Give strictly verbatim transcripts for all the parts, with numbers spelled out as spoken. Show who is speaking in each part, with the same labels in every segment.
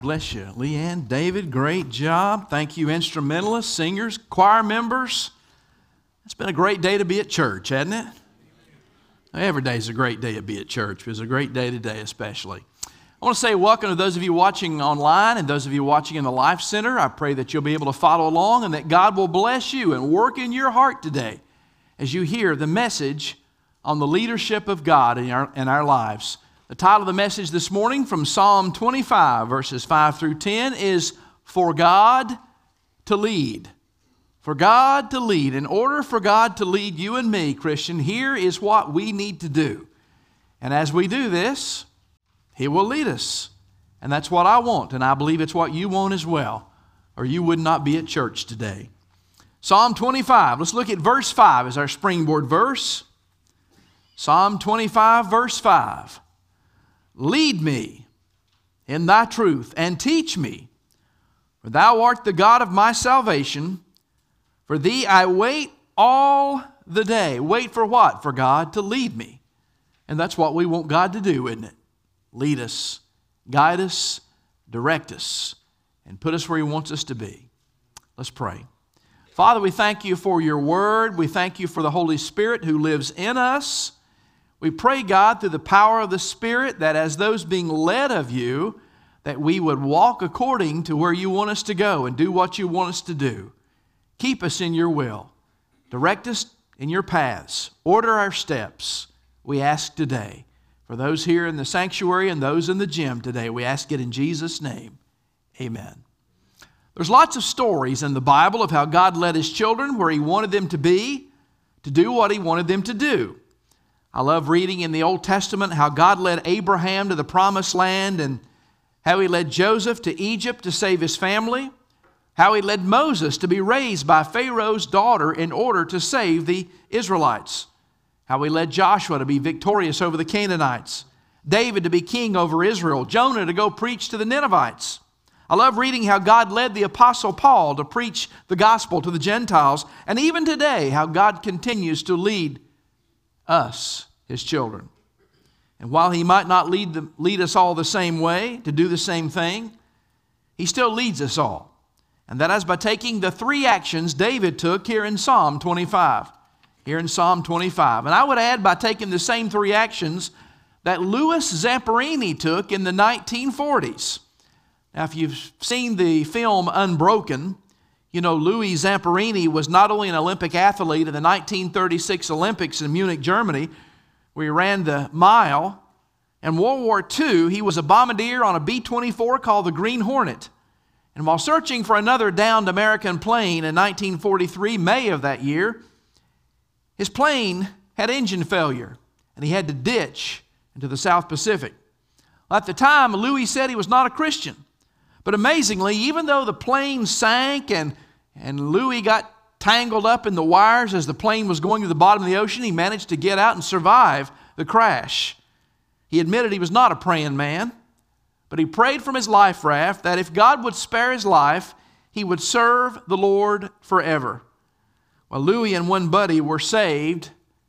Speaker 1: Bless you. Leanne, David, great job. Thank you, instrumentalists, singers, choir members. It's been a great day to be at church, hasn't it? Every day is a great day to be at church. It was a great day today especially. I want to say welcome to those of you watching online and those of you watching in the Life Center. I pray that you'll be able to follow along and that God will bless you and work in your heart today as you hear the message on the leadership of God in our, in our lives. The title of the message this morning from Psalm twenty-five, verses five through ten is For God to Lead. For God to lead. In order for God to lead you and me, Christian, here is what we need to do. And as we do this, He will lead us. And that's what I want, and I believe it's what you want as well, or you would not be at church today. Psalm twenty-five, let's look at verse five as our springboard verse. Psalm twenty-five, verse five. Lead me in thy truth and teach me, for thou art the God of my salvation. For thee I wait all the day. Wait for what? For God to lead me. And that's what we want God to do, isn't it? Lead us, guide us, direct us, and put us where He wants us to be. Let's pray. Father, we thank You for Your word. We thank You for the Holy Spirit who lives in us. We pray, God, through the power of the Spirit, that as those being led of You, that we would walk according to where You want us to go and do what You want us to do. Keep us in Your will. Direct us in Your paths. Order our steps, we ask today. For those here in the sanctuary and those in the gym today, we ask it in Jesus' name. Amen. There's lots of stories in the Bible of how God led His children where He wanted them to be, to do what He wanted them to do. I love reading in the Old Testament how God led Abraham to the Promised Land and how He led Joseph to Egypt to save his family, how He led Moses to be raised by Pharaoh's daughter in order to save the Israelites, how He led Joshua to be victorious over the Canaanites, David to be king over Israel, Jonah to go preach to the Ninevites. I love reading how God led the Apostle Paul to preach the gospel to the Gentiles, and even today how God continues to lead us, His children. And while He might not lead, them, lead us all the same way, to do the same thing, He still leads us all. And that is by taking the three actions David took here in Psalm twenty-five. Here in Psalm twenty-five. And I would add by taking the same three actions that Louis Zamperini took in the nineteen forties. Now, if you've seen the film Unbroken, you know, Louis Zamperini was not only an Olympic athlete in the nineteen thirty-six Olympics in Munich, Germany, where he ran the mile. In World War Two, he was a bombardier on a B twenty-four called the Green Hornet. And while searching for another downed American plane in nineteen forty-three, May of that year, his plane had engine failure, and he had to ditch into the South Pacific. Well, at the time, Louis said he was not a Christian. But amazingly, even though the plane sank and, and Louis got tangled up in the wires as the plane was going to the bottom of the ocean, he managed to get out and survive the crash. He admitted he was not a praying man, but he prayed from his life raft that if God would spare his life, he would serve the Lord forever. Well, Louis and one buddy were saved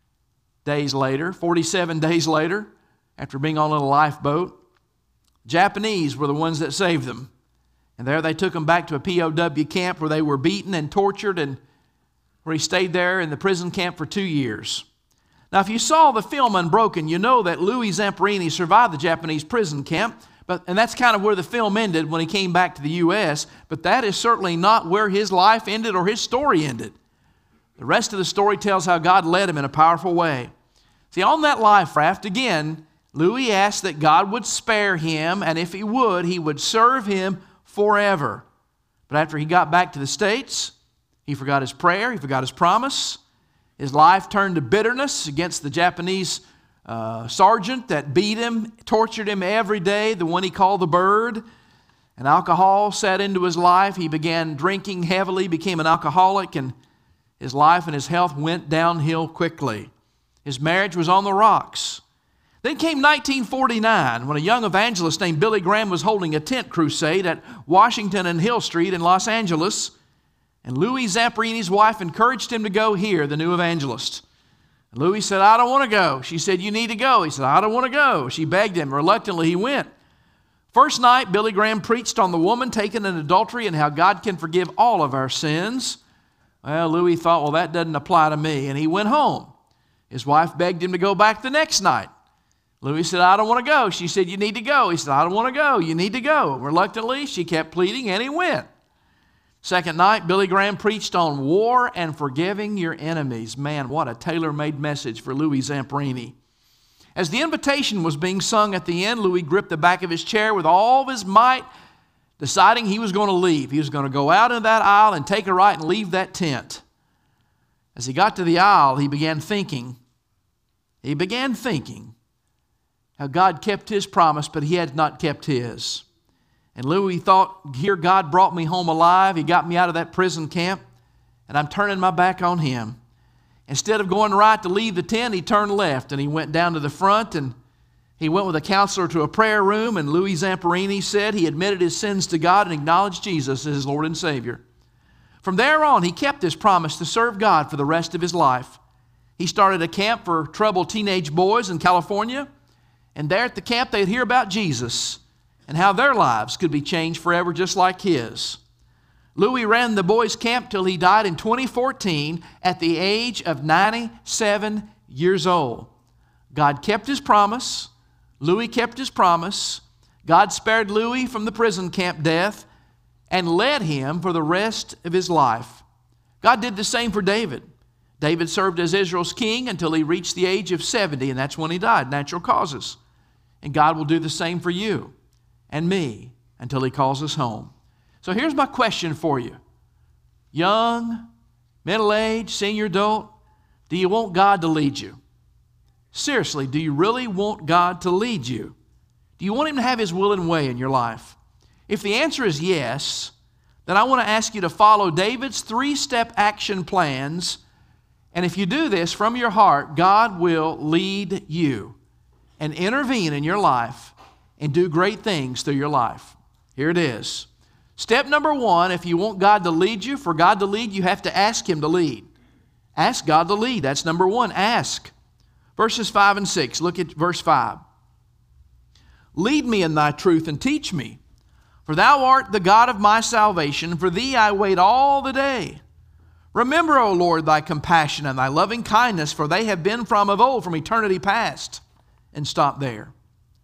Speaker 1: days later, forty-seven days later, after being on a little lifeboat. Japanese were the ones that saved them. And there they took him back to a P O W camp where they were beaten and tortured, and where he stayed there in the prison camp for two years. Now, if you saw the film Unbroken, you know that Louis Zamperini survived the Japanese prison camp, but and that's kind of where the film ended when he came back to the U S, but that is certainly not where his life ended or his story ended. The rest of the story tells how God led him in a powerful way. See, on that life raft, again, Louis asked that God would spare him, and if He would, he would serve Him forever. But after he got back to the States, he forgot his prayer, he forgot his promise. His life turned to bitterness against the Japanese uh, sergeant that beat him, tortured him every day, the one he called the Bird. And alcohol set into his life. He began drinking heavily, became an alcoholic, and his life and his health went downhill quickly. His marriage was on the rocks. Then came nineteen forty-nine, when a young evangelist named Billy Graham was holding a tent crusade at Washington and Hill Street in Los Angeles. And Louis Zamperini's wife encouraged him to go hear the new evangelist. And Louis said, I don't want to go. She said, you need to go. He said, I don't want to go. She begged him. Reluctantly, he went. First night, Billy Graham preached on the woman taken in adultery and how God can forgive all of our sins. Well, Louis thought, well, that doesn't apply to me, and he went home. His wife begged him to go back the next night. Louis said, I don't want to go. She said, you need to go. He said, I don't want to go. You need to go. Reluctantly, she kept pleading, and he went. Second night, Billy Graham preached on war and forgiving your enemies. Man, what a tailor-made message for Louis Zamperini. As the invitation was being sung at the end, Louis gripped the back of his chair with all of his might, deciding he was going to leave. He was going to go out into that aisle and take a right and leave that tent. As he got to the aisle, he began thinking, he began thinking how God kept His promise, but He had not kept His. And Louis thought, here God brought me home alive. He got me out of that prison camp, and I'm turning my back on Him. Instead of going right to leave the tent, he turned left, and he went down to the front, and he went with a counselor to a prayer room, and Louis Zamperini said he admitted his sins to God and acknowledged Jesus as his Lord and Savior. From there on, he kept his promise to serve God for the rest of his life. He started a camp for troubled teenage boys in California, and there at the camp they'd hear about Jesus and how their lives could be changed forever just like his. Louis ran the boys' camp till he died in twenty fourteen at the age of ninety-seven years old. God kept His promise. Louis kept his promise. God spared Louis from the prison camp death and led him for the rest of his life. God did the same for David. David served as Israel's king until he reached the age of seventy, and that's when he died, natural causes. And God will do the same for you and me until He calls us home. So here's my question for you. Young, middle-aged, senior adult, do you want God to lead you? Seriously, do you really want God to lead you? Do you want Him to have His will and way in your life? If the answer is yes, then I want to ask you to follow David's three-step action plans. And if you do this from your heart, God will lead you and intervene in your life and do great things through your life. Here it is. Step number one, if you want God to lead you, for God to lead, you have to ask Him to lead. Ask God to lead. That's number one. Ask. Verses five and six. Look at verse five. Lead me in Thy truth and teach me. For Thou art the God of my salvation. For Thee I wait all the day. Remember, O Lord, Thy compassion and Thy loving kindness, for they have been from of old, from eternity past. And stop there.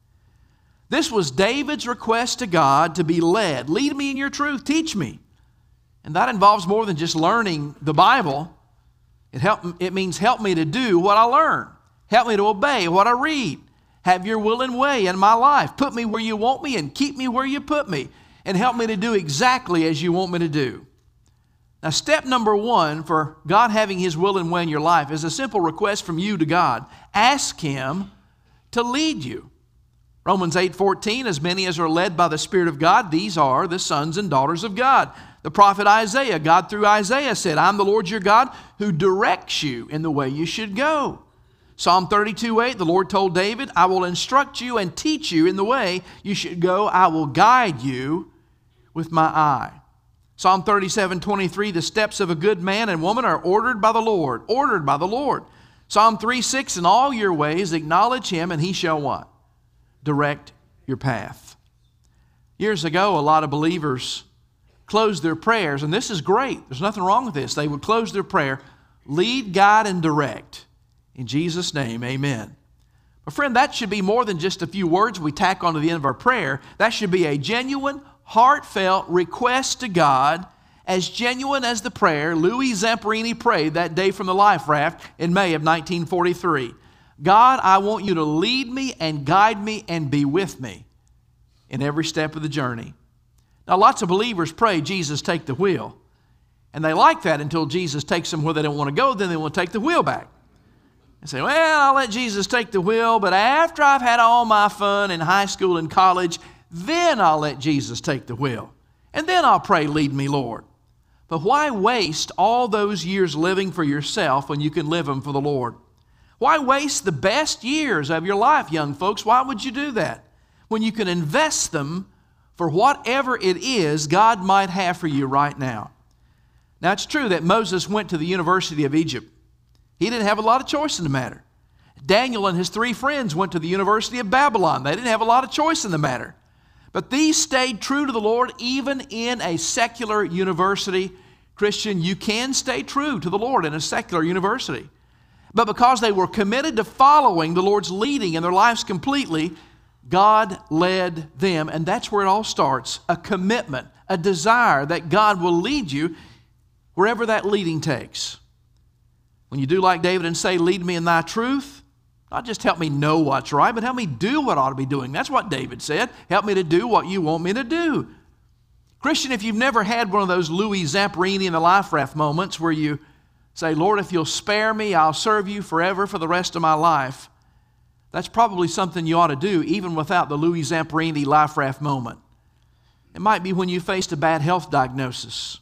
Speaker 1: This was David's request to God to be led. Lead me in Your truth. Teach me. And that involves more than just learning the Bible. It, help, it means help me to do what I learn. Help me to obey what I read. Have Your will and way in my life. Put me where You want me and keep me where You put me. And help me to do exactly as You want me to do. Now, step number one for God having His will and way in your life is a simple request from you to God. Ask Him to lead you. Romans eight fourteen, as many as are led by the Spirit of God, these are the sons and daughters of God. The prophet Isaiah, God through Isaiah said, I'm the Lord your God who directs you in the way you should go. Psalm thirty-two eight, the Lord told David, I will instruct you and teach you in the way you should go. I will guide you with my eye. Psalm thirty-seven twenty-three, the steps of a good man and woman are ordered by the Lord, ordered by the Lord. Psalm three six, in all your ways acknowledge Him and He shall what? Direct your path. Years ago, a lot of believers closed their prayers, and this is great. There's nothing wrong with this. They would close their prayer, lead, guide, and direct. In Jesus' name, amen. But friend, that should be more than just a few words we tack onto the end of our prayer. That should be a genuine, heartfelt request to God, as genuine as the prayer Louis Zamperini prayed that day from the life raft in May of nineteen forty-three. God, I want You to lead me and guide me and be with me in every step of the journey. Now, lots of believers pray, Jesus, take the wheel. And they like that until Jesus takes them where they don't want to go, then they want to take the wheel back. And say, well, I'll let Jesus take the wheel, but after I've had all my fun in high school and college, then I'll let Jesus take the wheel. And then I'll pray, lead me, Lord. But why waste all those years living for yourself when you can live them for the Lord? Why waste the best years of your life, young folks? Why would you do that? When you can invest them for whatever it is God might have for you right now. Now, it's true that Moses went to the University of Egypt. He didn't have a lot of choice in the matter. Daniel and his three friends went to the University of Babylon. They didn't have a lot of choice in the matter. But these stayed true to the Lord even in a secular university. Christian, you can stay true to the Lord in a secular university. But because they were committed to following the Lord's leading in their lives completely, God led them. And that's where it all starts, a commitment, a desire that God will lead you wherever that leading takes. When you do like David and say, lead me in thy truth, not just help me know what's right, but help me do what I ought to be doing. That's what David said. Help me to do what you want me to do. Christian, if you've never had one of those Louis Zamperini in the life raft moments where you say, Lord, if you'll spare me, I'll serve you forever for the rest of my life, that's probably something you ought to do even without the Louis Zamperini life raft moment. It might be when you faced a bad health diagnosis.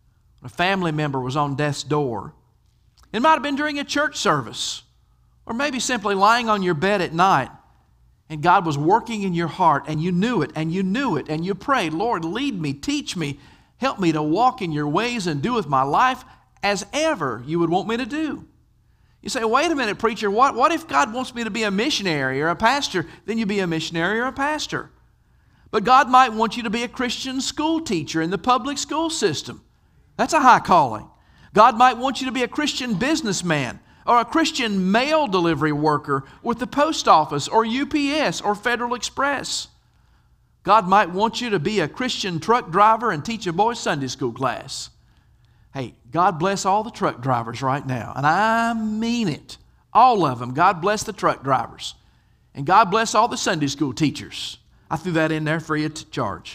Speaker 1: A family member was on death's door. It might have been during a church service, or maybe simply lying on your bed at night, and God was working in your heart, and you knew it, and you knew it, and you prayed, Lord, lead me, teach me, help me to walk in your ways and do with my life as ever you would want me to do. You say, wait a minute, preacher, what, what if God wants me to be a missionary or a pastor? Then you be a missionary or a pastor. But God might want you to be a Christian school teacher in the public school system. That's a high calling. God might want you to be a Christian businessman or a Christian mail delivery worker with the post office or U P S or Federal Express. God might want you to be a Christian truck driver and teach a boys' Sunday school class. Hey, God bless all the truck drivers right now, and I mean it. All of them. God bless the truck drivers. And God bless all the Sunday school teachers. I threw that in there free of charge.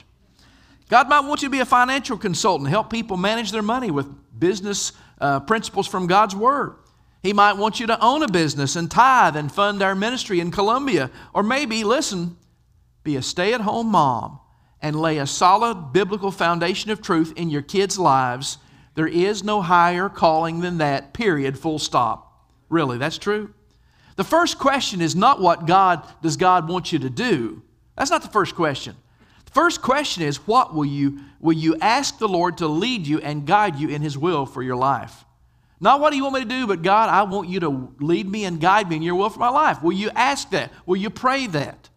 Speaker 1: God might want you to be a financial consultant, help people manage their money with business uh, principles from God's Word. He might want you to own a business and tithe and fund our ministry in Colombia. Or maybe, listen, be a stay-at-home mom and lay a solid biblical foundation of truth in your kids' lives. There is no higher calling than that, period, full stop. Really, that's true. The first question is not what God does God want you to do. That's not the first question. The first question is, what will you, will you ask the Lord to lead you and guide you in His will for your life? Not what do you want me to do, but God, I want you to lead me and guide me in your will for my life. Will you ask that? Will you pray that?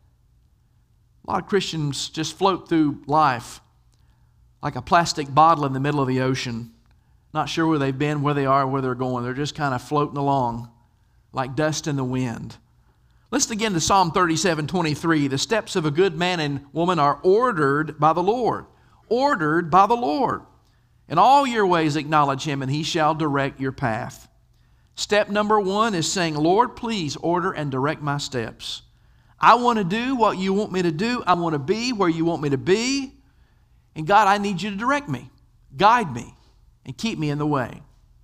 Speaker 1: A lot of Christians just float through life like a plastic bottle in the middle of the ocean, not sure where they've been, where they are, where they're going. They're just kind of floating along like dust in the wind. Listen again to Psalm thirty-seven twenty-three. The steps of a good man and woman are ordered by the Lord. Ordered by the Lord. In all your ways acknowledge Him, and He shall direct your path. Step number one is saying, Lord, please order and direct my steps. I want to do what you want me to do. I want to be where you want me to be. And God, I need you to direct me, guide me, and keep me in the way.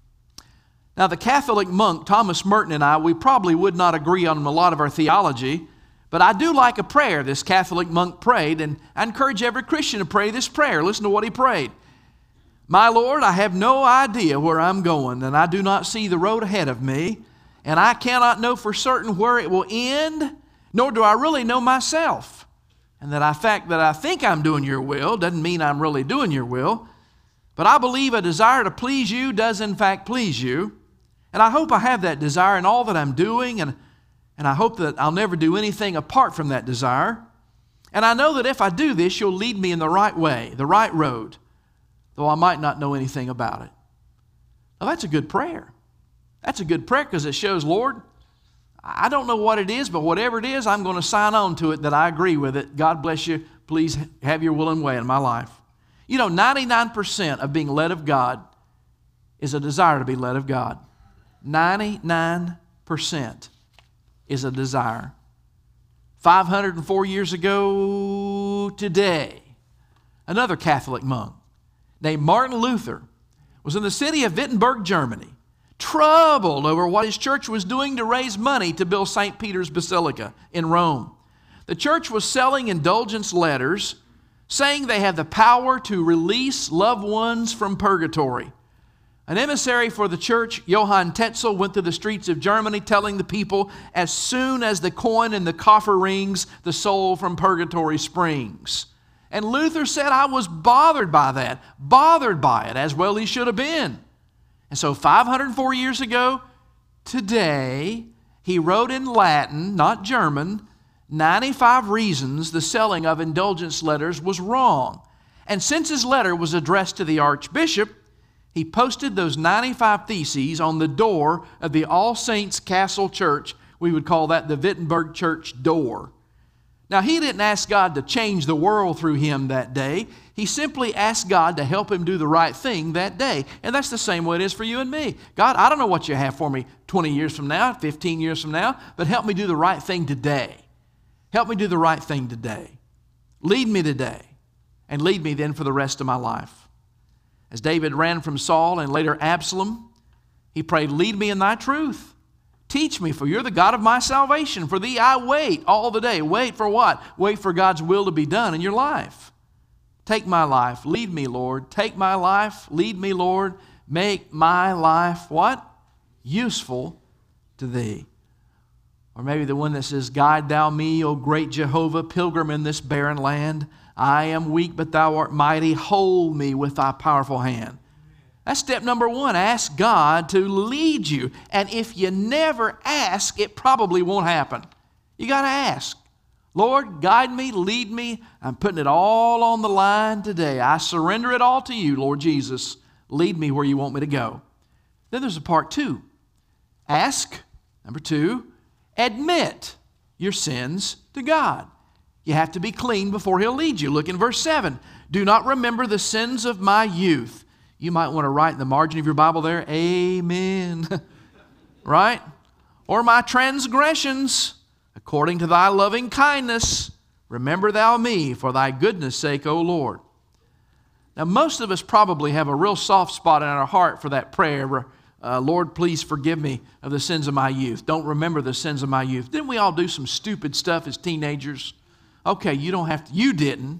Speaker 1: Now, the Catholic monk, Thomas Merton, and I, we probably would not agree on a lot of our theology, but I do like a prayer this Catholic monk prayed, and I encourage every Christian to pray this prayer. Listen to what he prayed. My Lord, I have no idea where I'm going, and I do not see the road ahead of me, and I cannot know for certain where it will end, nor do I really know myself. And that the fact that I think I'm doing your will doesn't mean I'm really doing your will, but I believe a desire to please you does in fact please you. And I hope I have that desire in all that I'm doing, and, and I hope that I'll never do anything apart from that desire. And I know that if I do this, you'll lead me in the right way, the right road, though I might not know anything about it. Now, that's a good prayer. That's a good prayer because it shows, Lord, I don't know what it is, but whatever it is, I'm going to sign on to it that I agree with it. God bless you. Please have your will and way in my life. You know, ninety-nine percent of being led of God is a desire to be led of God. ninety-nine percent is a desire. five hundred four years ago today, another Catholic monk named Martin Luther was in the city of Wittenberg, Germany, troubled over what his church was doing to raise money to build Saint Peter's Basilica in Rome. The church was selling indulgence letters saying they had the power to release loved ones from purgatory. An emissary for the church, Johann Tetzel, went through the streets of Germany telling the people, as soon as the coin in the coffer rings, the soul from purgatory springs. And Luther said, I was bothered by that, bothered by it, as well he should have been. And so five hundred four years ago, today, he wrote in Latin, not German, ninety-five reasons the selling of indulgence letters was wrong. And since his letter was addressed to the archbishop, he posted those ninety-five theses on the door of the All Saints Castle Church. We would call that the Wittenberg Church door. Now, he didn't ask God to change the world through him that day. He simply asked God to help him do the right thing that day. And that's the same way it is for you and me. God, I don't know what you have for me twenty years from now, fifteen years from now, but help me do the right thing today. Help me do the right thing today. Lead me today, and lead me then for the rest of my life. As David ran from Saul and later Absalom, he prayed, lead me in thy truth. Teach me, for you're the God of my salvation. For thee I wait all the day. Wait for what? Wait for God's will to be done in your life. Take my life. Lead me, Lord. Take my life. Lead me, Lord. Make my life what? Useful to thee. Or maybe the one that says, guide thou me, O great Jehovah, pilgrim in this barren land. I am weak, but thou art mighty. Hold me with thy powerful hand. That's step number one. Ask God to lead you. And if you never ask, it probably won't happen. You got to ask. Lord, guide me, lead me. I'm putting it all on the line today. I surrender it all to you, Lord Jesus. Lead me where you want me to go. Then there's a part two. Ask. Number two, admit your sins to God. You have to be clean before He'll lead you. Look in verse seven. Do not remember the sins of my youth. You might want to write in the margin of your Bible there, amen. Right? Or my transgressions, according to thy loving kindness, remember thou me for thy goodness' sake, O Lord. Now, most of us probably have a real soft spot in our heart for that prayer. Uh, Lord, please forgive me of the sins of my youth. Don't remember the sins of my youth. Didn't we all do some stupid stuff as teenagers? Okay, you don't have to. You didn't.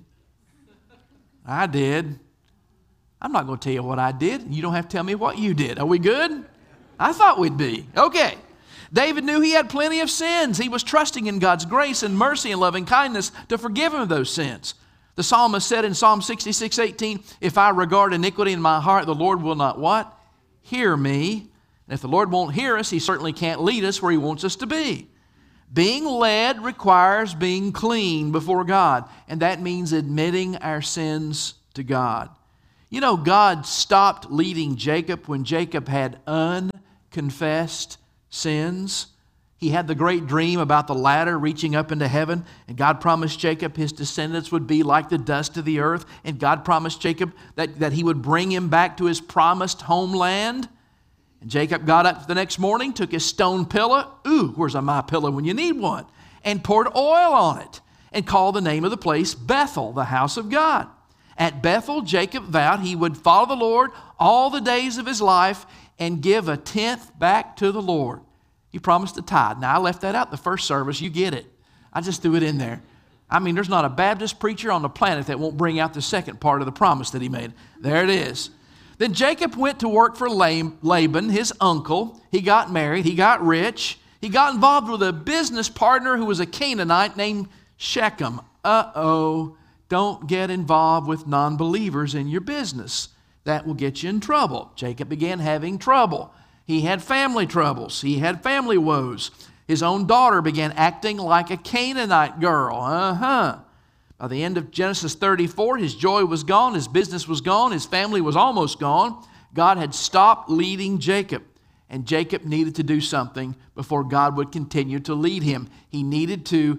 Speaker 1: I did. I'm not going to tell you what I did. You don't have to tell me what you did. Are we good? I thought we'd be. Okay. David knew he had plenty of sins. He was trusting in God's grace and mercy and loving kindness to forgive him of those sins. The psalmist said in Psalm sixty-six eighteen, if I regard iniquity in my heart, the Lord will not what? Hear me. And if the Lord won't hear us, He certainly can't lead us where He wants us to be. Being led requires being clean before God, and that means admitting our sins to God. You know, God stopped leading Jacob when Jacob had unconfessed sins. He had the great dream about the ladder reaching up into heaven, and God promised Jacob his descendants would be like the dust of the earth, and God promised Jacob that, that He would bring him back to his promised homeland. And Jacob got up the next morning, took his stone pillow, ooh, where's my pillow when you need one, and poured oil on it, and called the name of the place Bethel, the house of God. At Bethel, Jacob vowed he would follow the Lord all the days of his life and give a tenth back to the Lord. He promised a tithe. Now, I left that out the first service. You get it. I just threw it in there. I mean, there's not a Baptist preacher on the planet that won't bring out the second part of the promise that he made. There it is. Then Jacob went to work for Laban, his uncle. He got married. He got rich. He got involved with a business partner who was a Canaanite named Shechem. Uh-oh. Don't get involved with non-believers in your business. That will get you in trouble. Jacob began having trouble. He had family troubles. He had family woes. His own daughter began acting like a Canaanite girl. Uh-huh. By the end of Genesis thirty-four, his joy was gone. His business was gone. His family was almost gone. God had stopped leading Jacob. And Jacob needed to do something before God would continue to lead him. He needed to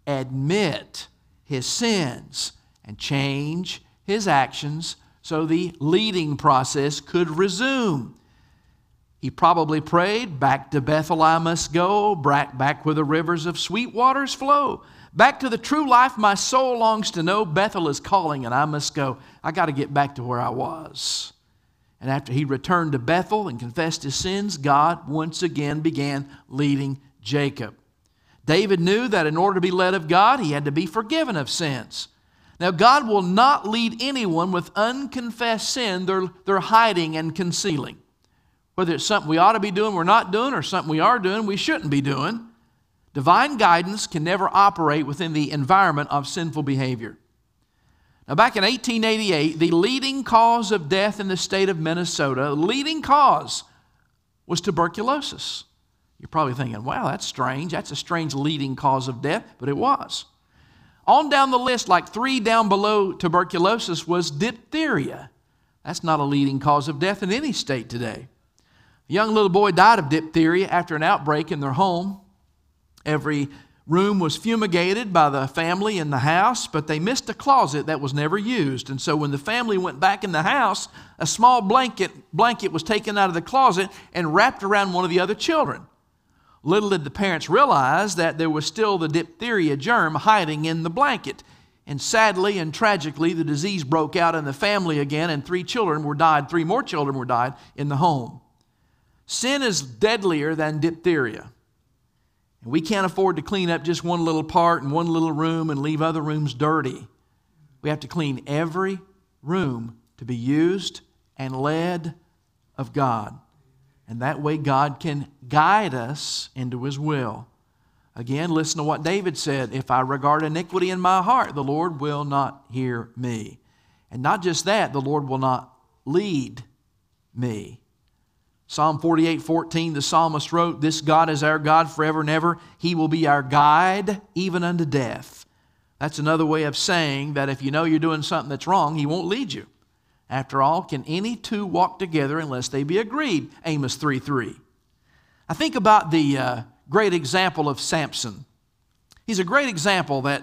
Speaker 1: admit his sins and change his actions so the leading process could resume. He probably prayed, back to Bethel I must go, back, back where the rivers of sweet waters flow. Back to the true life my soul longs to know. Bethel is calling and I must go. I got to get back to where I was. And after he returned to Bethel and confessed his sins, God once again began leading Jacob. David knew that in order to be led of God, he had to be forgiven of sins. Now, God will not lead anyone with unconfessed sin they're, they're hiding and concealing. Whether it's something we ought to be doing we're not doing, or something we are doing we shouldn't be doing, divine guidance can never operate within the environment of sinful behavior. Now, back in eighteen eighty-eight, the leading cause of death in the state of Minnesota, the leading cause was tuberculosis. You're probably thinking, wow, that's strange. That's a strange leading cause of death, but it was. On down the list, like three down below tuberculosis, was diphtheria. That's not a leading cause of death in any state today. A young little boy died of diphtheria after an outbreak in their home. Every room was fumigated by the family in the house, but they missed a closet that was never used. And so when the family went back in the house, a small blanket, blanket was taken out of the closet and wrapped around one of the other children. Little did the parents realize that there was still the diphtheria germ hiding in the blanket. And sadly and tragically, the disease broke out in the family again, and three children were died, three more children were died in the home. Sin is deadlier than diphtheria. And we can't afford to clean up just one little part in one little room and leave other rooms dirty. We have to clean every room to be used and led of God. And that way God can guide us into His will. Again, listen to what David said, if I regard iniquity in my heart, the Lord will not hear me. And not just that, the Lord will not lead me. Psalm forty-eight fourteen, the psalmist wrote, this God is our God forever and ever. He will be our guide even unto death. That's another way of saying that if you know you're doing something that's wrong, He won't lead you. After all, can any two walk together unless they be agreed? Amos three three. I think about the uh, great example of Samson. He's a great example that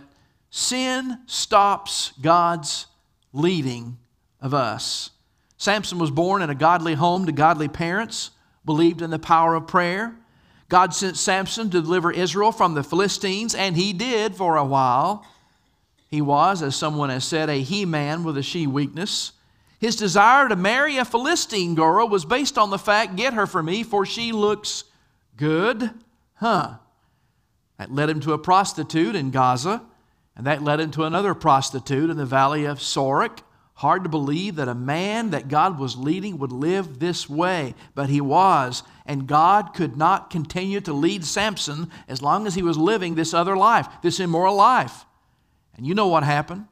Speaker 1: sin stops God's leading of us. Samson was born in a godly home to godly parents, believed in the power of prayer. God sent Samson to deliver Israel from the Philistines, and He did for a while. He was, as someone has said, a he-man with a she-weakness. His desire to marry a Philistine girl was based on the fact, get her for me, for she looks good. Huh. That led him to a prostitute in Gaza, and that led him to another prostitute in the valley of Sorek. Hard to believe that a man that God was leading would live this way, but he was, and God could not continue to lead Samson as long as he was living this other life, this immoral life. And you know what happened?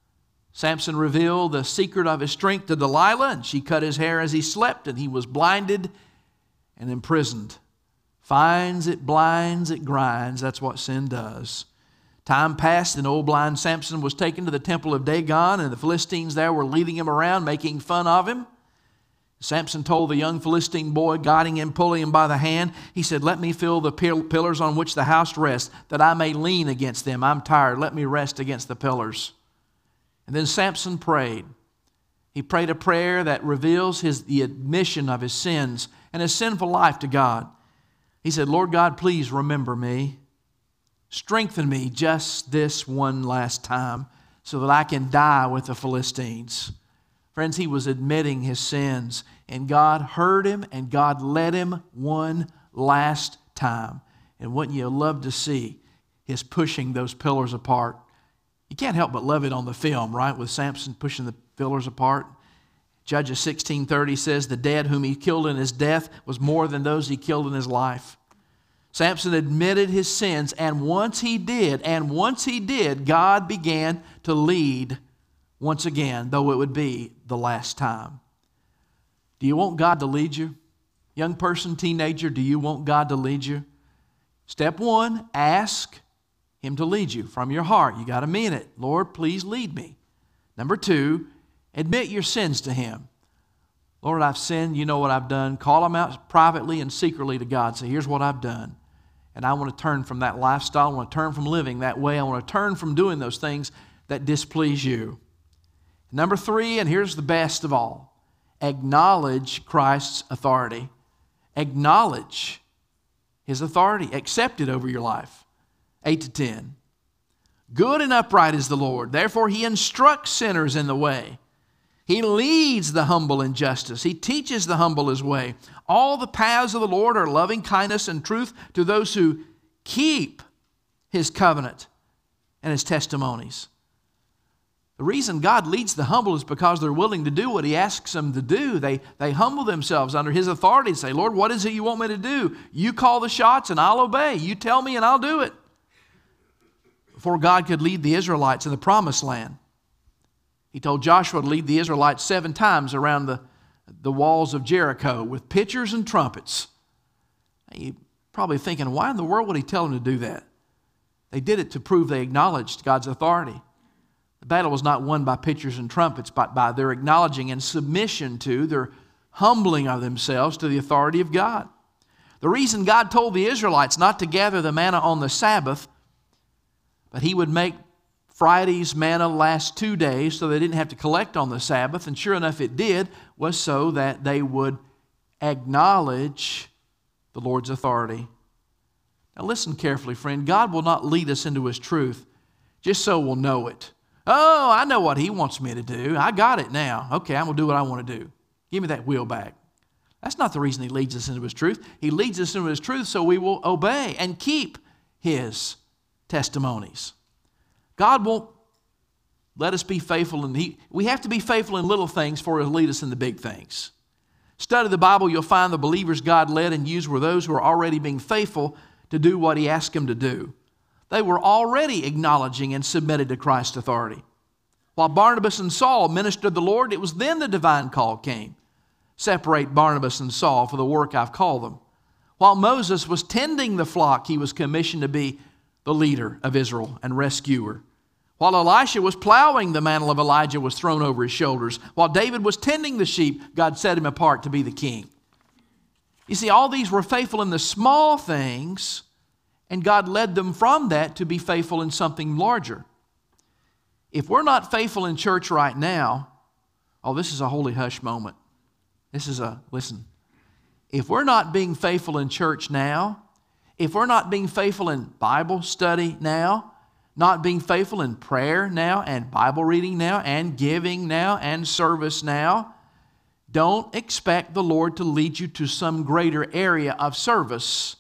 Speaker 1: Samson revealed the secret of his strength to Delilah, and she cut his hair as he slept, and he was blinded and imprisoned. Finds, it blinds, it grinds. That's what sin does. Time passed, and old blind Samson was taken to the temple of Dagon, and the Philistines there were leading him around, making fun of him. Samson told the young Philistine boy, guiding him, pulling him by the hand, he said, let me feel the pillars on which the house rests, that I may lean against them. I'm tired. Let me rest against the pillars. And then Samson prayed. He prayed a prayer that reveals his, the admission of his sins and his sinful life to God. He said, Lord God, please remember me. Strengthen me just this one last time so that I can die with the Philistines. Friends, he was admitting his sins, and God heard him, and God led him one last time. And wouldn't you love to see his pushing those pillars apart? You can't help but love it on the film, right, with Samson pushing the pillars apart. Judges sixteen thirty says, the dead whom he killed in his death was more than those he killed in his life. Samson admitted his sins, and once he did, and once he did, God began to lead once again, though it would be the last time. Do you want God to lead you? Young person, teenager, do you want God to lead you? Step one, ask Him to lead you from your heart. You got to mean it. Lord, please lead me. Number two, admit your sins to Him. Lord, I've sinned. You know what I've done. Call them out privately and secretly to God. Say, here's what I've done. And I want to turn from that lifestyle. I want to turn from living that way. I want to turn from doing those things that displease you. Number three, and here's the best of all, acknowledge Christ's authority. Acknowledge His authority. Accept it over your life. eight to ten. Good and upright is the Lord. Therefore He instructs sinners in the way. He leads the humble in justice. He teaches the humble His way. All the paths of the Lord are loving kindness and truth to those who keep His covenant and His testimonies. The reason God leads the humble is because they're willing to do what He asks them to do. They, they humble themselves under His authority and say, Lord, what is it you want me to do? You call the shots and I'll obey. You tell me and I'll do it. Before God could lead the Israelites in the promised land, He told Joshua to lead the Israelites seven times around the, the walls of Jericho with pitchers and trumpets. You Probably thinking, why in the world would he tell them to do that? They did it to prove they acknowledged God's authority. The battle was not won by pitchers and trumpets, but by their acknowledging and submission to, their humbling of themselves to the authority of God. The reason God told the Israelites not to gather the manna on the Sabbath, but he would make Friday's manna last two days so they didn't have to collect on the Sabbath, and sure enough it did, was so that they would acknowledge the Lord's authority. Now listen carefully, friend. God will not lead us into his truth just so we'll know it. Oh, I know what he wants me to do. I got it now. Okay, I'm going to do what I want to do. Give me that wheel back. That's not the reason he leads us into his truth. He leads us into his truth so we will obey and keep his testimonies. God won't let us be faithful in he, we have to be faithful in little things for he'll lead us in the big things. Study the Bible, you'll find the believers God led and used were those who are already being faithful to do what he asked them to do. They were already acknowledging and submitted to Christ's authority. While Barnabas and Saul ministered the Lord, it was then the divine call came. Separate Barnabas and Saul for the work I've called them. While Moses was tending the flock, he was commissioned to be the leader of Israel and rescuer. While Elisha was plowing, the mantle of Elijah was thrown over his shoulders. While David was tending the sheep, God set him apart to be the king. You see, all these were faithful in the small things, and God led them from that to be faithful in something larger. If we're not faithful in church right now, oh, this is a holy hush moment. This is a, listen, if we're not being faithful in church now, if we're not being faithful in Bible study now, not being faithful in prayer now and Bible reading now and giving now and service now, don't expect the Lord to lead you to some greater area of service.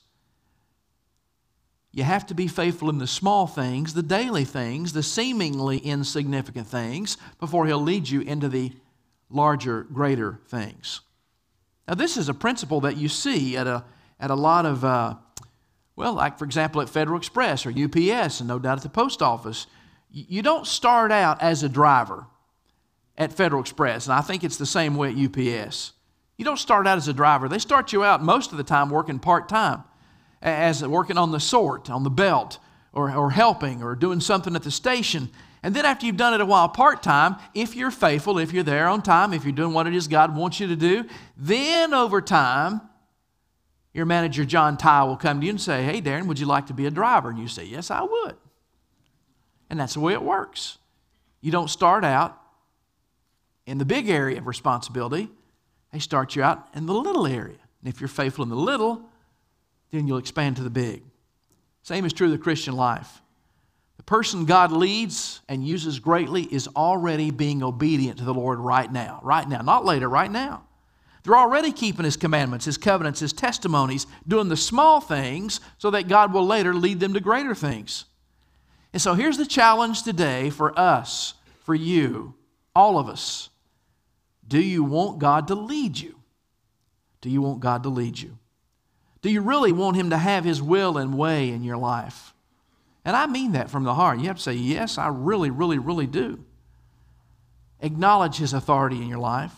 Speaker 1: You have to be faithful in the small things, the daily things, the seemingly insignificant things, before he'll lead you into the larger, greater things. Now, this is a principle that you see at a, at a lot of, uh, well, like, for example, at Federal Express or U P S, and no doubt at the post office. You don't start out as a driver at Federal Express, and I think it's the same way at U P S. You don't start out as a driver. They start you out most of the time working part-time, as working on the sort, on the belt, or, or helping, or doing something at the station. And then after you've done it a while part-time, if you're faithful, if you're there on time, if you're doing what it is God wants you to do, then over time, your manager, John Tye, will come to you and say, hey, Darren, would you like to be a driver? And you say, yes, I would. And that's the way it works. You don't start out in the big area of responsibility. They start you out in the little area. And if you're faithful in the little, then you'll expand to the big. Same is true of the Christian life. The person God leads and uses greatly is already being obedient to the Lord right now. Right now. Not later, right now. They're already keeping his commandments, his covenants, his testimonies, doing the small things so that God will later lead them to greater things. And so here's the challenge today for us, for you, all of us. Do you want God to lead you? Do you want God to lead you? Do you really want him to have his will and way in your life? And I mean that from the heart. You have to say, yes, I really, really, really do. Acknowledge his authority in your life.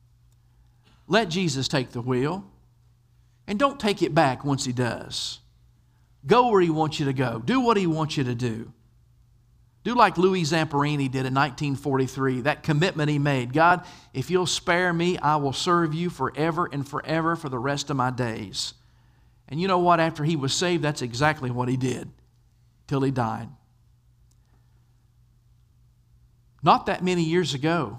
Speaker 1: Let Jesus take the wheel. And don't take it back once he does. Go where he wants you to go. Do what he wants you to do. Do like Louis Zamperini did in nineteen forty-three, that commitment he made. God, if you'll spare me, I will serve you forever and forever for the rest of my days. And you know what? After he was saved, that's exactly what he did, till he died. Not that many years ago,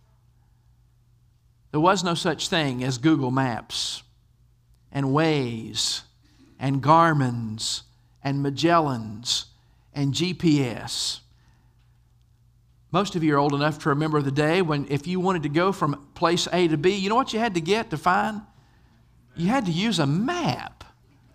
Speaker 1: there was no such thing as Google Maps and Waze and Garmin's and Magellan's and G P S. Most of you are old enough to remember the day when if you wanted to go from place A to B, you know what you had to get to find? You had to use a map.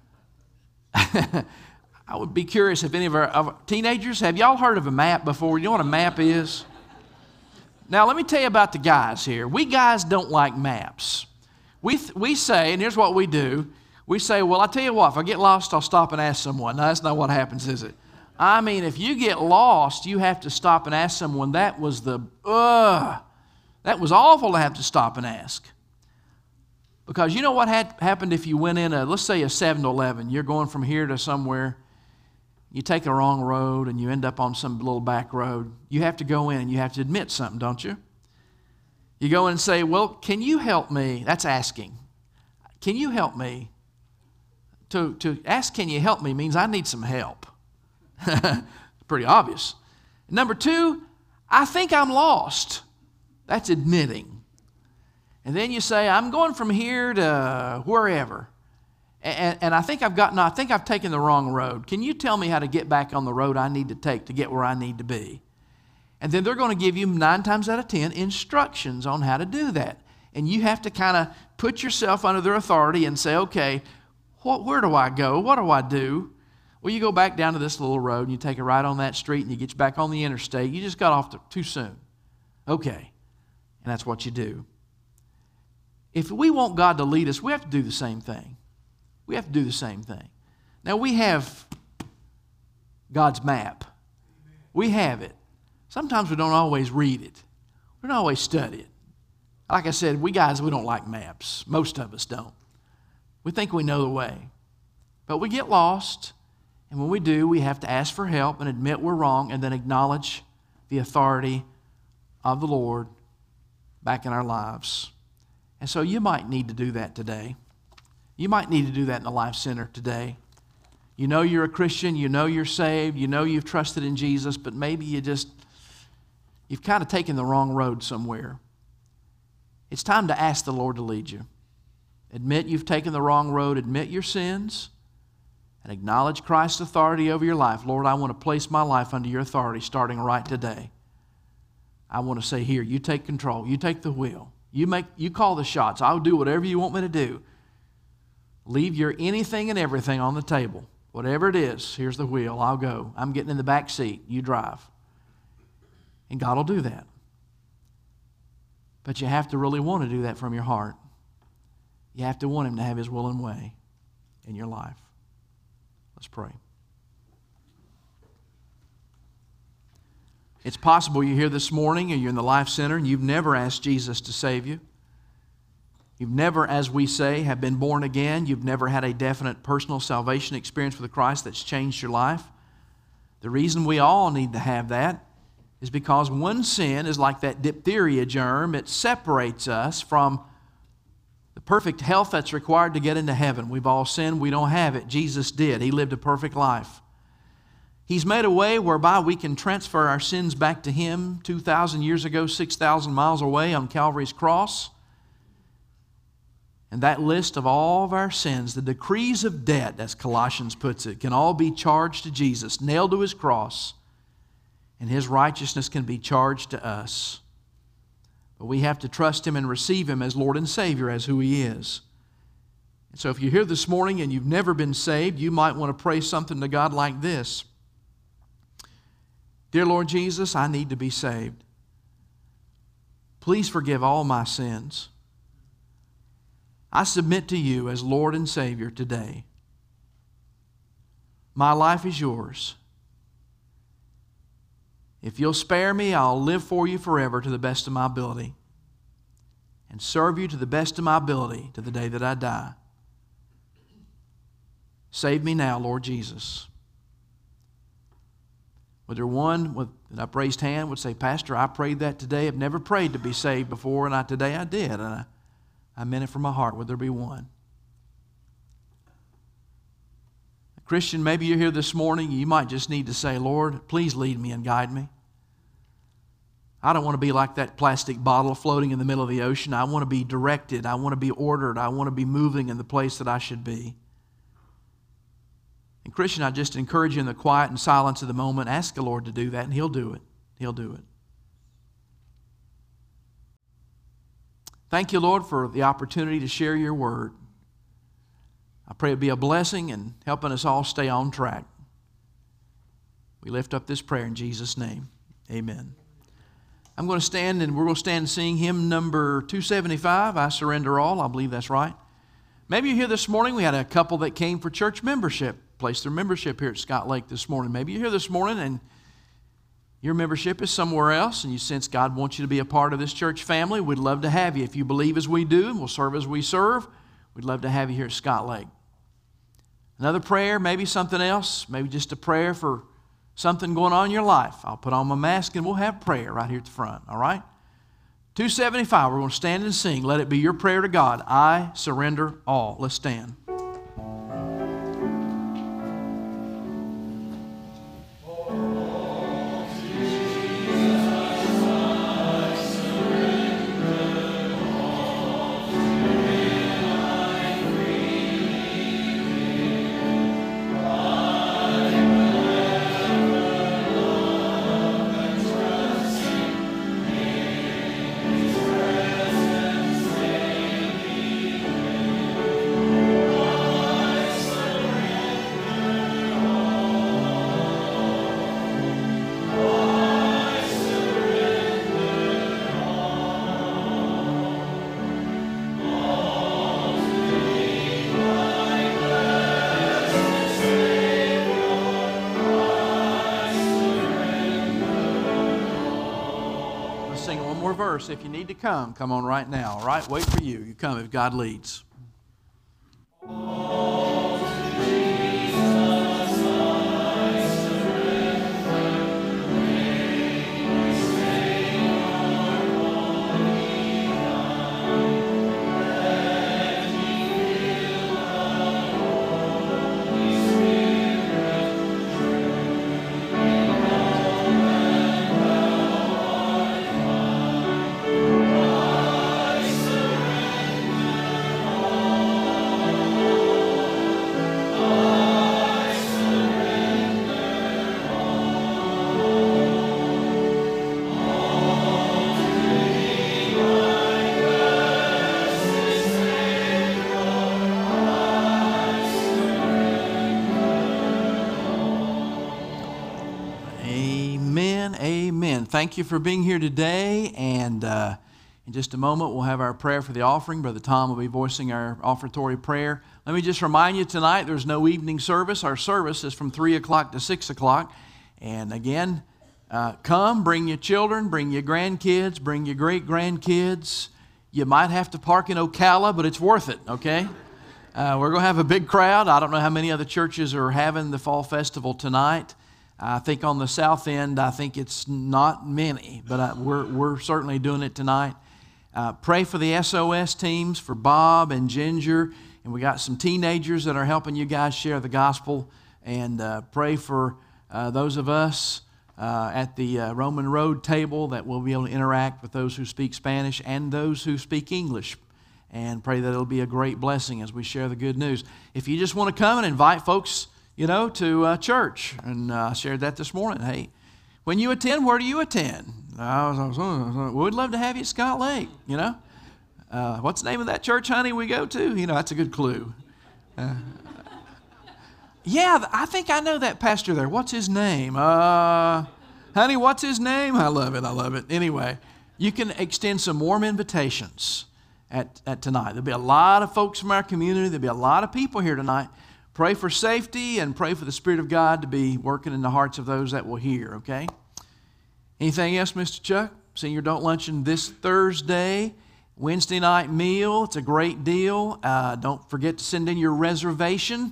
Speaker 1: I would be curious if any of our of teenagers, have y'all heard of a map before? You know what a map is? Now, let me tell you about the guys here. We guys don't like maps. We, th- we say, and here's what we do. We say, well, I'll tell you what, if I get lost, I'll stop and ask someone. No, that's not what happens, is it? I mean, if you get lost, you have to stop and ask someone. That was the, ugh, that was awful to have to stop and ask. Because you know what had happened if you went in a, let's say a seven to eleven, you're going from here to somewhere, you take the wrong road and you end up on some little back road. You have to go in and you have to admit something, don't you? You go in and say, well, can you help me? That's asking. Can you help me? To, to ask, can you help me, means I need some help. Pretty obvious. Number two, I think I'm lost. That's admitting. And then you say, I'm going from here to wherever. And, and I think I've gotten, I think I've taken the wrong road. Can you tell me how to get back on the road I need to take to get where I need to be? And then they're going to give you nine times out of ten instructions on how to do that. And you have to kind of put yourself under their authority and say, okay, what, where do I go? What do I do? Well, you go back down to this little road and you take it right on that street and you get back on the interstate. You just got off to, too soon. Okay. And that's what you do. If we want God to lead us, we have to do the same thing. We have to do the same thing. Now, we have God's map. We have it. Sometimes we don't always read it. We don't always study it. Like I said, we guys, we don't like maps. Most of us don't. We think we know the way. But we get lost, and when we do, we have to ask for help and admit we're wrong and then acknowledge the authority of the Lord back in our lives. And so you might need to do that today. You might need to do that in the Life Center today. You know you're a Christian, you know you're saved, you know you've trusted in Jesus, but maybe you just, you've kind of taken the wrong road somewhere. It's time to ask the Lord to lead you. Admit you've taken the wrong road, admit your sins, and acknowledge Christ's authority over your life. Lord, I want to place my life under your authority starting right today. I want to say, here, you take control, you take the wheel. You make, you call the shots. I'll do whatever you want me to do. Leave your anything and everything on the table. Whatever it is, here's the wheel. I'll go. I'm getting in the back seat. You drive. And God will do that. But you have to really want to do that from your heart. You have to want Him to have His will and way in your life. Let's pray. It's possible you're here this morning and you're in the Life Center and you've never asked Jesus to save you. You've never, as we say, have been born again. You've never had a definite personal salvation experience with Christ that's changed your life. The reason we all need to have that is because one sin is like that diphtheria germ. It separates us from the perfect health that's required to get into heaven. We've all sinned. We don't have it. Jesus did. He lived a perfect life. He's made a way whereby we can transfer our sins back to Him two thousand years ago, six thousand miles away on Calvary's cross. And that list of all of our sins, the decrees of debt, as Colossians puts it, can all be charged to Jesus, nailed to His cross, and His righteousness can be charged to us. But we have to trust Him and receive Him as Lord and Savior, as who He is. And so if you're here this morning and you've never been saved, you might want to pray something to God like this. Dear Lord Jesus, I need to be saved. Please forgive all my sins. I submit to you as Lord and Savior today. My life is yours. If you'll spare me, I'll live for you forever to the best of my ability and serve you to the best of my ability to the day that I die. Save me now, Lord Jesus. Whether one with an upraised hand would say, Pastor, I prayed that today. I've never prayed to be saved before, and I, today I did, and I, I meant it from my heart. Would there be one? Christian, maybe you're here this morning. You might just need to say, Lord, please lead me and guide me. I don't want to be like that plastic bottle floating in the middle of the ocean. I want to be directed. I want to be ordered. I want to be moving in the place that I should be. And Christian, I just encourage you in the quiet and silence of the moment, ask the Lord to do that, and He'll do it. He'll do it. Thank you, Lord, for the opportunity to share your word. I pray it be a blessing in helping us all stay on track. We lift up this prayer in Jesus' name. Amen. I'm going to stand, and we're going to stand and sing hymn number two seventy-five, I Surrender All. I believe that's right. Maybe you're here this morning. We had a couple that came for church membership, placed their membership here at Scott Lake this morning. Maybe you're here this morning and your membership is somewhere else and you sense God wants you to be a part of this church family, we'd love to have you. If you believe as we do and will serve as we serve, we'd love to have you here at Scott Lake. Another prayer, maybe something else, maybe just a prayer for something going on in your life. I'll put on my mask and we'll have prayer right here at the front, all right? two seventy-five, we're going to stand and sing. Let it be your prayer to God. I surrender all. Let's stand. Verse. If you need to come, come on right now, all right? Wait for you. You come if God leads. Thank you for being here today, and uh, in just a moment we'll have our prayer for the offering. Brother Tom will be voicing our offertory prayer. Let me just remind you tonight there's no evening service. Our service is from three o'clock to six o'clock. And again, uh, come, bring your children, bring your grandkids, bring your great-grandkids. You might have to park in Ocala, but it's worth it, okay? Uh, we're going to have a big crowd. I don't know how many other churches are having the Fall Festival tonight. I think on the south end, I think it's not many, but I, we're, we're certainly doing it tonight. Uh, pray for the S O S teams, for Bob and Ginger, and we got some teenagers that are helping you guys share the gospel. And uh, pray for uh, those of us uh, at the uh, Roman Road table that will be able to interact with those who speak Spanish and those who speak English. And pray that it'll be a great blessing as we share the good news. If you just want to come and invite folks, you know, to uh, church. And uh, I shared that this morning. Hey, when you attend, where do you attend? I was, I was, I was, we'd love to have you at Scott Lake, you know. Uh, what's the name of that church, honey, we go to? You know, that's a good clue. Uh, yeah, I think I know that pastor there. What's his name? Uh, honey, what's his name? I love it, I love it. Anyway, you can extend some warm invitations at, at tonight. There'll be a lot of folks from our community. There'll be a lot of people here tonight. Pray for safety and pray for the Spirit of God to be working in the hearts of those that will hear, okay? Anything else, Mister Chuck? Senior Adult Luncheon this Thursday. Wednesday night meal. It's a great deal. Uh, don't forget to send in your reservation.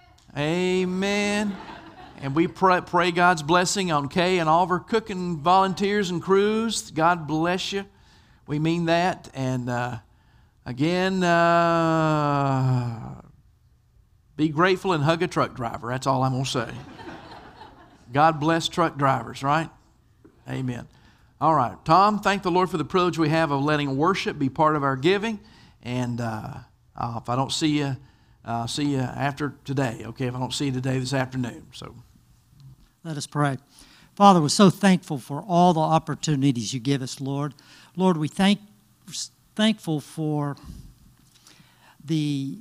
Speaker 1: Amen. And we pray, pray God's blessing on Kay and all of our cooking volunteers and crews. God bless you. We mean that. And uh, again, uh, be grateful and hug a truck driver. That's all I'm going to say. God bless truck drivers, right? Amen. All right. Tom, thank the Lord for the privilege we have of letting worship be part of our giving. And uh, uh, if I don't see you, I'll see you after today, okay? If I don't see you today, this afternoon. So,
Speaker 2: let us pray. Father, we're so thankful for all the opportunities you give us, Lord. Lord, we thank thankful for the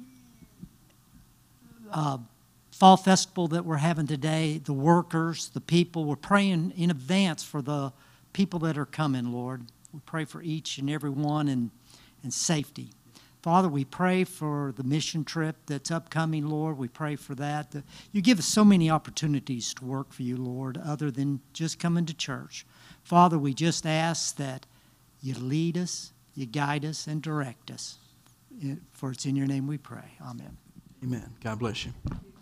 Speaker 2: Uh, fall festival that we're having today, the workers, the people. We're praying in advance for the people that are coming, Lord. We pray for each and every one and, and safety. Father, we pray for the mission trip that's upcoming, Lord. We pray for that. The- You give us so many opportunities to work for you, Lord, other than just coming to church. Father, we just ask that you lead us, you guide us, and direct us. For it's in your name we pray. Amen.
Speaker 1: Amen. God bless you.